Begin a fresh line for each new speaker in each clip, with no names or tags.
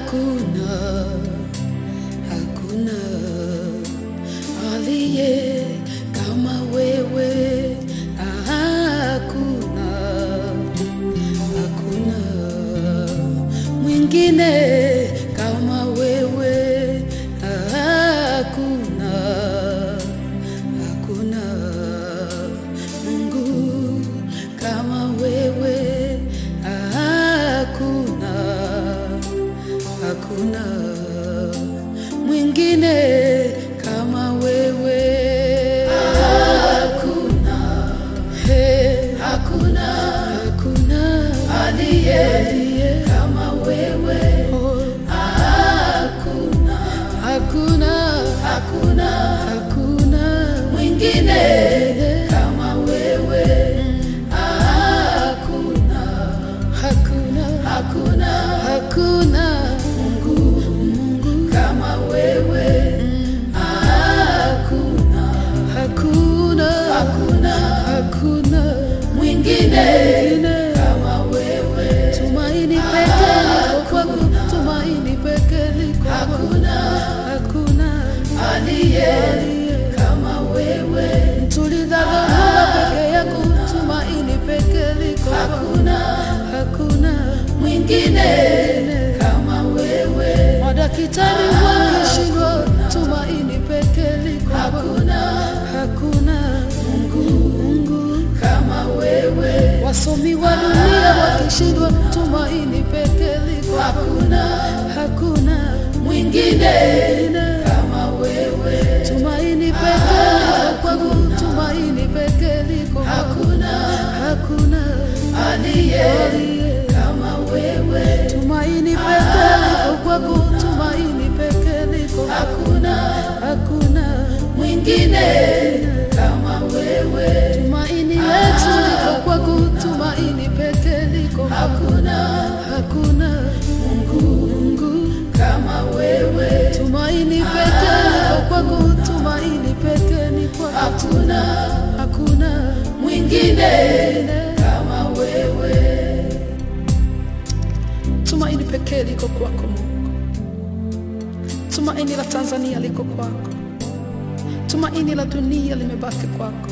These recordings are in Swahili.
hakuna aliye kama wewe, hakuna mwingine kama wewe, hakuna Mungu kama wewe, hakuna mwingine kama wewe, hakuna aliye kama wewe, hakuna mwingine kama wewe, hakuna Mungu kama wewe, hakuna mwingine kama wewe. Tumaini pekee liko kwako, tumaini pekee liko kwako, hakuna aliye kama wewe. Mtuliza dhoruba peke yako, tumaini pekee liko kwako, hakuna mwingine kama wewe. Madaktari wakishindwa, tumaini pekee liko kwako, hakuna Mungu kama wewe. Wasomi wa dunia wakishindwa, tumaini pekee liko kwako, hakuna mwingine kama wewe. Tumaini pekee liko kwako, tumaini pekee liko kwako, hakuna aliye kama wewe. Tumaini pekee liko kwako, tumaini pekee liko kwako, hakuna mwingine kama wewe. Tumaini letu liko kwako, tumaini pekee liko kwako, hakuna Mungu kama wewe. Tumaini pekee liko kwako, tumaini pekee ni kwako, hakuna mwingine kama wewe. Tumaini pekee liko kwako Mungu. Tumaini la Tanzania liko kwako, tumaini la dunia limebaki kwako.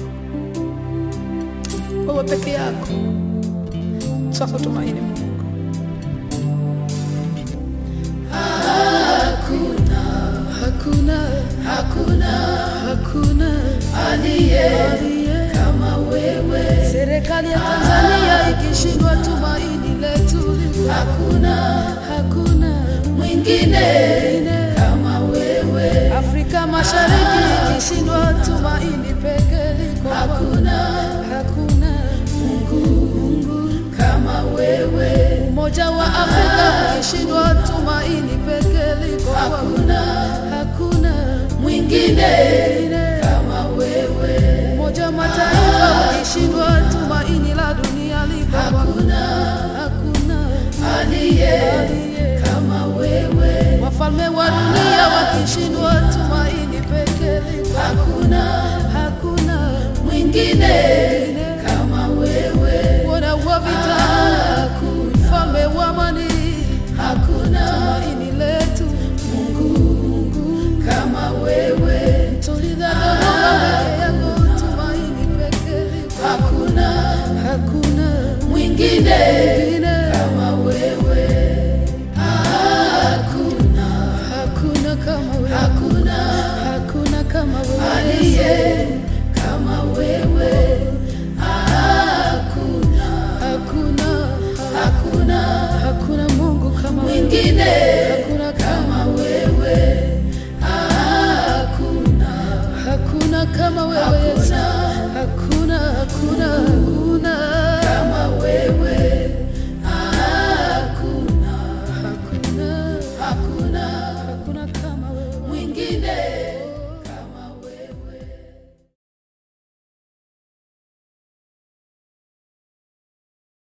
Wewe peke yako tunakutumaini Mungu. Hakuna aliye kama wewe. Serikali ya Tanzania ikishindwa, tumaini letu liko, hakuna mwingine kama wewe. Afrika Mashariki ikishindwa, tumaini pekee liko, hakuna Mungu kama wewe. Umoja wa Afrika ukishindwa, tumaini pekee liko, hakuna mwingine kama wewe. Umoja wa Mataifa ukishindwa, tumaini la dunia liko, hakuna aliye kama wewe. Wafalme wa dunia wakishindwa, tumaini pekee liko, hakuna mwingine kama wewe. Bwana wa vita, mfalme wa amani, tumaini letu Mungu kama wewe. Tuliza dhoruba peke yako, tumaini pekee liko, hakuna mwingine